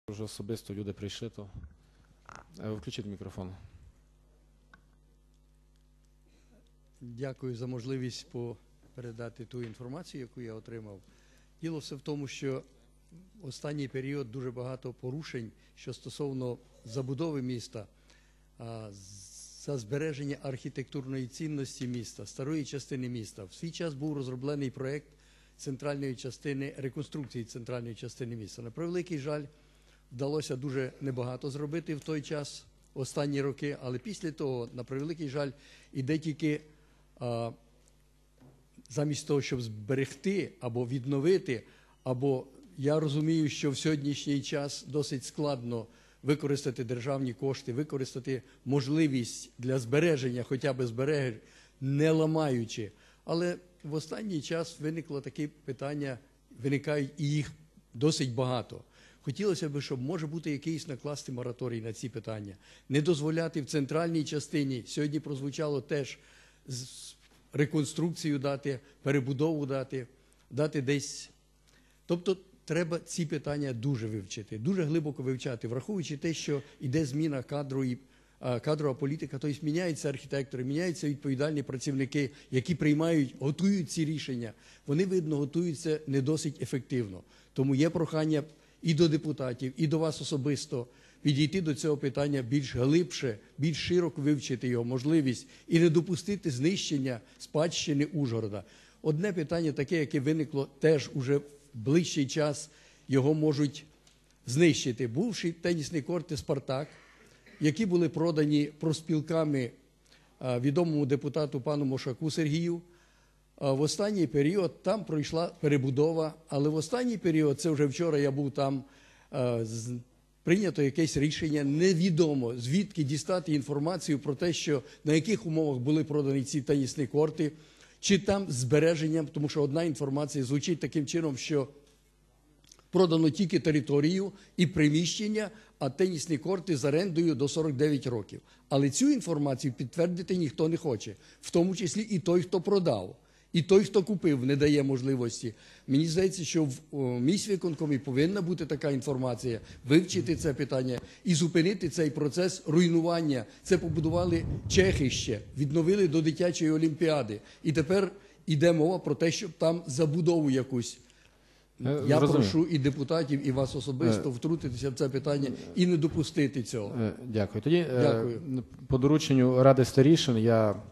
Вже особисто люди прийшли, то включіть мікрофон. Дякую за можливість передати ту інформацію, яку я отримав. Діло все в тому, що в останній період дуже багато порушень, що стосовно забудови міста, за збереження архітектурної цінності міста, старої частини міста. В свій час був розроблений проєкт центральної частини, реконструкції центральної частини міста. На превеликий жаль, вдалося дуже небагато зробити в той час, останні роки, але після того, на превеликий жаль, іде тільки замість того, щоб зберегти або відновити, або я розумію, що в сьогоднішній час досить складно використати державні кошти, використати можливість для збереження, хоча б збереження, не ламаючи. Але в останній час виникло такі питання, виникають і їх досить багато. Хотілося б, щоб може бути якийсь накласти мораторій на ці питання. Не дозволяти в центральній частині, сьогодні прозвучало теж, реконструкцію дати, перебудову дати десь. Тобто треба ці питання дуже вивчити, дуже глибоко вивчати, враховуючи те, що йде зміна кадру і кадрова політика, тобто міняються архітектори, міняються відповідальні працівники, які приймають, готують ці рішення. Вони, видно, готуються не досить ефективно. Тому є прохання і до депутатів, і до вас особисто підійти до цього питання більш глибше, більш широко вивчити його можливість і не допустити знищення спадщини Ужгорода. Одне питання таке, яке виникло теж уже в ближчий час, його можуть знищити. Бувші тенісні корти «Спартак», які були продані профспілками відомому депутату пану Мошаку Сергію. В останній період там пройшла перебудова, але в останній період, це вже вчора я був там, прийнято якесь рішення, невідомо звідки дістати інформацію про те, що на яких умовах були продані ці тенісні корти, чи там збереженням, тому що одна інформація звучить таким чином, що продано тільки територію і приміщення, а тенісні корти з орендою до 49 років. Але цю інформацію підтвердити ніхто не хоче, в тому числі і той, хто продав. І той, хто купив, не дає можливості. Мені здається, що в міськвиконкомі повинна бути така інформація, вивчити це питання і зупинити цей процес руйнування. Це побудували чехи ще, відновили до дитячої олімпіади. І тепер йде мова про те, щоб там забудову якусь. Я прошу і депутатів, і вас особисто втрутитися в це питання і не допустити цього. Дякую. Тоді по дорученню Ради старішин я